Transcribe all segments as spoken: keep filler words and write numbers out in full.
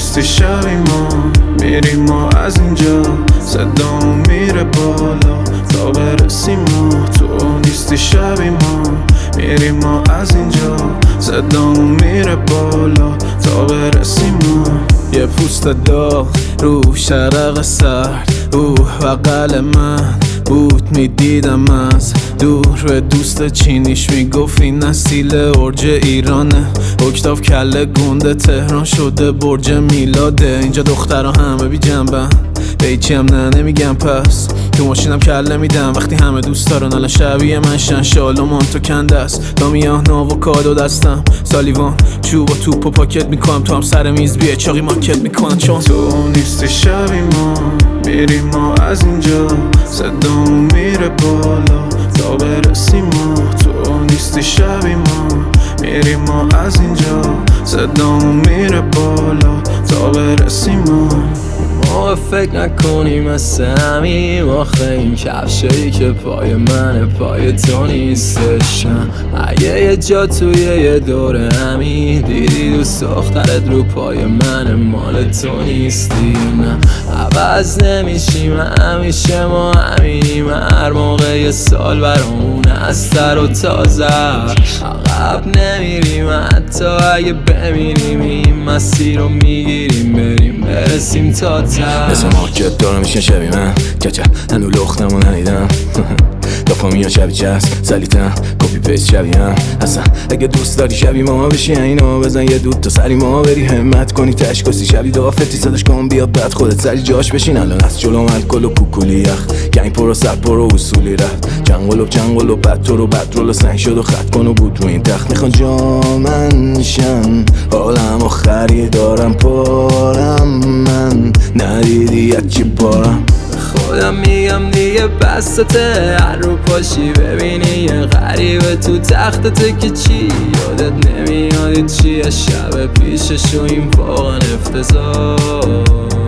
نیستی شبی ما میریم ما از اینجا، صدامون میره بالا تا برسیم ما. تو نیستی شبی ما میریم ما از اینجا، صدامون میره بالا تا برسیم ما. یه پوست داغ رو شرق سرد، او بغل من بود میدیدم از دور. به دوست چینیش میگفت این نسیل ارج ایرانه، اکتاف کله گنده تهران شده برج میلاده. اینجا دخترها همه بی جنبن، به هیچی هم نه نمیگم پس. تو ماشینم کله میدم وقتی همه دوست دارن الان شبیه من شن. شال و مانتو کنده است دامیان آووکادو دستم، سالیوان چوب و توپ و پاکت میکنم تو هم سر میز بیه چاقی مارکت میکنن. چون تو نیستی شبی ما میریم ما از اینجا، صدامون میره بالا تا برسیم ما. تو نیستی شبی ما میریم ما از اینجا، صدامون میره بالا تا برسیم ما. ما فکر نکنیم مثل همیم، آخه این کفشایی که پای منه پای تو نیستشم. اگه یه جا توی یه دور همین دیدی دوست دخترت رو پای منه مال تو نیستی نه. عوض نمیشیم همیشه ما همینیم، هر موقع یه سال برامون از تر و تازه عقب نمیریم حتی اگه بمیریم. این مسیر رو میگیریم بریم برسیم تا ته. مثل مارکت دارم میشن شبیه من کچه هنو لختم و ندیدم دافا میان شبیه چست سلیتم کپی پیست شبیه هم اصلا. اگه دوست داری شبیه ما بشی اینو بزن یه دود تا سری ما بری همت کنی تشکسی شبیه دافتی صداش کن بیاد بعد خودت سری جاش بشین. الان از جلو الکل و کوکولی یخ گنگ پر و سر پر و اصولی رفت جنگل و جنگل و بد تو رو بد رول و سنگ شد و خط کن و بود رو این تخت. میخوان جامن شن حالم و خریدارم پارم من ندیدی یکی بارم. خودم میگم دیگه بستته هر رو پاشی ببینی یه غریبه تو تختته که چی یادت نمیادی چیه شب پیشش و این واقعا افتضاح.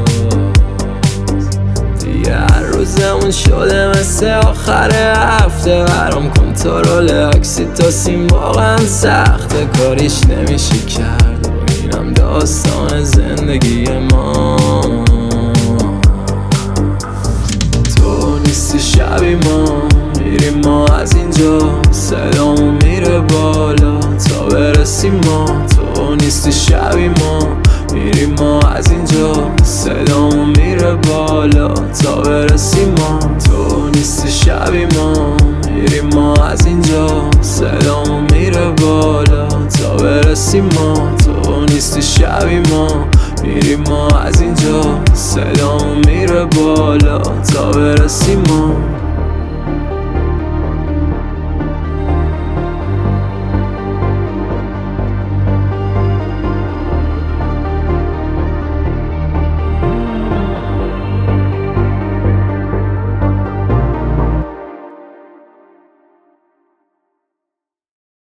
دیگه هر روزمون شده مثل آخر هفته برام کنترل اکسیتوسین واقعا سخته کاریش نمیشه کرد و اینم داستان زندگی ما. نیستی شبی ما میریم ما از اینجا، صدامون میره بالا تا برسیم ما. تو نیستی شبی ما میریم ما از اینجا، صدامون میره بالا تا برسیم ما. تو نیستی شبی ما میریم ما از اینجا، صدامون میره بالا تا برسیم ما. تو نیستی شبی ما میریم ما از اینجا، صدامون میره بالا تا برسیم ما.